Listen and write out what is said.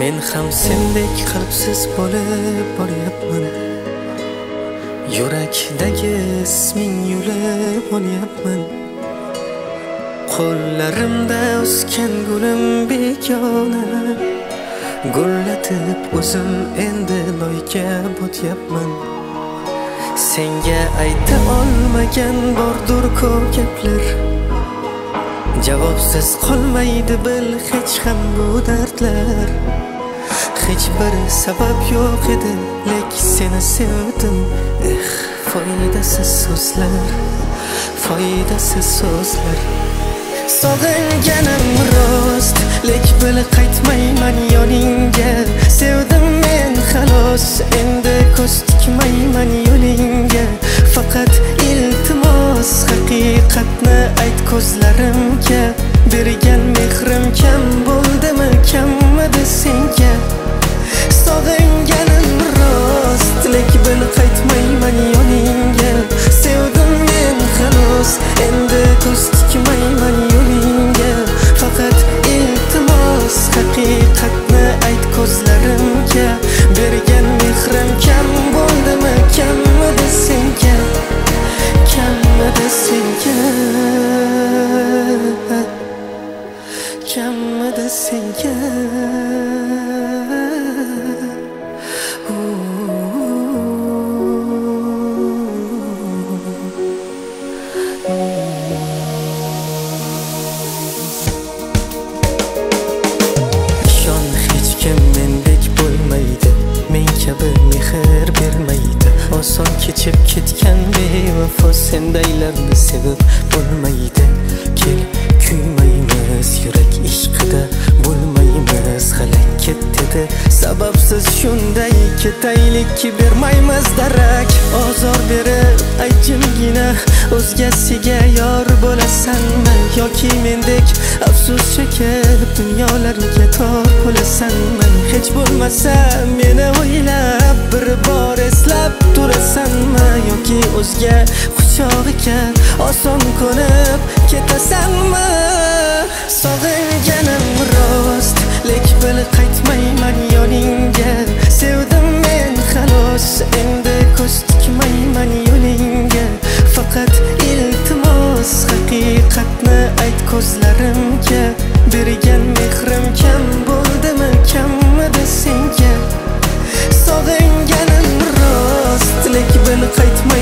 Men ham sendek qalbsiz bo'lib boryapman. Yurakdagi isming yulib olyapman. Qo'llarimda o'sgan gulim begona, gullatib o'zim endi loyga botyapman. Senga ayta olmagan bordur ko'p gaplar, javobsiz qolmaydi bil hech ham bu dardlar. Hech bir sabab yo'q edi, lek seni sevdim. Foydasiz so'zlar, foydasiz so'zlar. Sog'inganim rost, lek bil qaytmayman yoningga. Sevdim men xolos, endi ko'z tikmayman yo'lingga. Faqat iltimos haqiqatni ayt ko'zlarimga. Bergan mehrim kam bo'ldimi, kammidi senga? Sog'inganim rost, lek bil qaytmayman yoningga. Sevdim men xolos, endi ko'z tikmayman yo'lingga. Faqat iltimos haqiqatni ayt ko'zlarimga. Bergan mehrim kam bo'ldimi, kammidi senga? Kammidi senga? Kammidi senga? Mehr bermaydi, oson kechib ketgan bevafo sendaylarni sevib bo'lmaydi. Kel kuymaymiz, yurak ishqida bo'lmaymiz halak ketdi. Sababsiz shunday ketaylik ki bermaymiz darak. Ozor berib aytjimgina o'zgasiga yor bo'lasanmi, yoki mendek afsus chekib dunyolarga tor bo'lasanmi? Hech bo'lmasa meni o'ylab bir bor eslab turasanmi, yoki o'zga quchog'iga oson ko'nib ketasanmi? Sog'inganim rost, lek bil qaytmayman yoningga. Sevdim men xolos, endi ko'z tikmayman yo'lingga. Faqat iltimos haqiqatni ayt ko'zlarimga. Bergan mehrim kam bo'ldimi, kammidi senga? Sog'inganim rost, lek bil qaytmayman